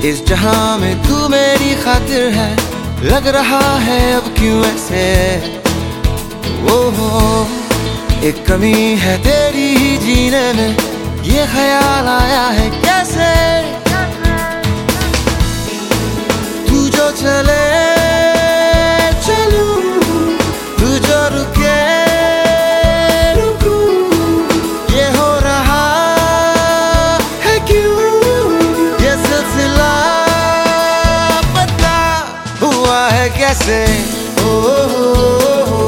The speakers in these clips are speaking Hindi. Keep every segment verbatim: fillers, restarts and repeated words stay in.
इस जहां में तू मेरी खातिर है, लग रहा है अब क्यों ऐसे। ओ हो एक कमी है तेरी ही जीने में, ये ख्याल आया है कैसे। तू जो चले चलूं, तू जो रुके रुकूं, ये हो रहा है क्यों, ये सिलसिला पता हुआ है कैसे। ओ, ओ, ओ, ओ,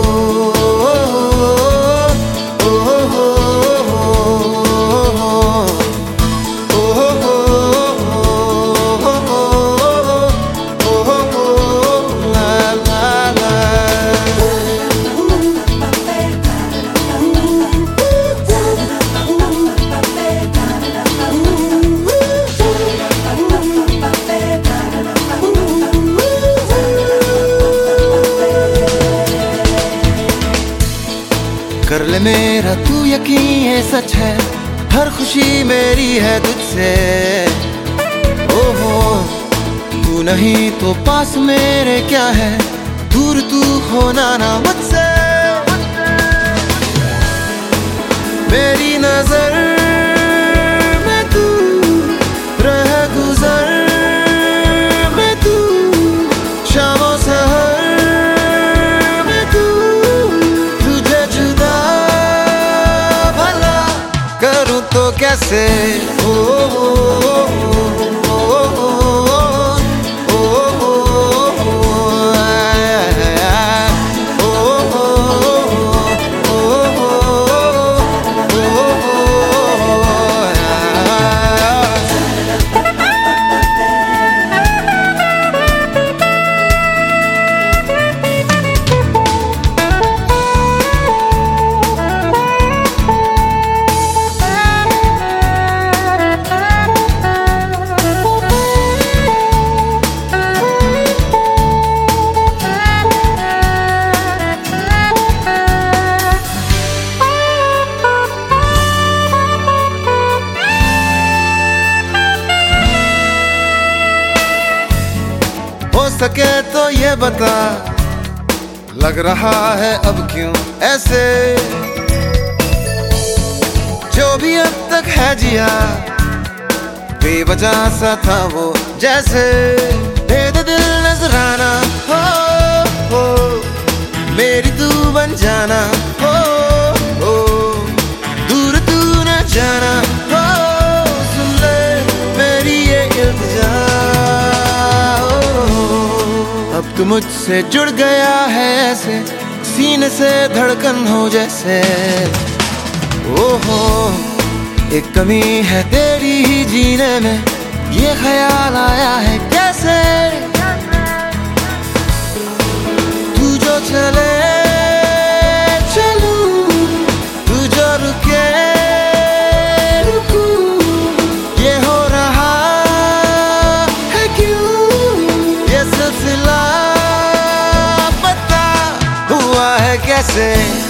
कर ले मेरा तू यकीन ये सच है, हर खुशी मेरी है तुझसे। ओहो तू नहीं तो पास मेरे क्या है, दूर तू होना ना मुझसे। मेरी नजर में तू रह गुजर में तू, शामों सहर तो कैसे। ओ, ओ, ओ, ओ, ओ, ओ, हो सके तो ये बता, लग रहा है अब क्यों ऐसे। जो भी अब तक है जिया बेवजह सा था वो जैसे। दे दे दिल नजराना हो, हो मेरी तू बन जाना हो, हो दूर तू न जाना हो। सुन ले मेरी ये इल्तिजा, अब तू मुझसे जुड़ गया है ऐसे, सीने से धड़कन हो जैसे। ओहो एक कमी है तेरी ही जीने में, ये ख्याल आया है कैसे। तू जो चले चलूं, तू जो रुके रुकूं, ये हो रहा है क्यों, ये सिलसिला पता हुआ है कैसे।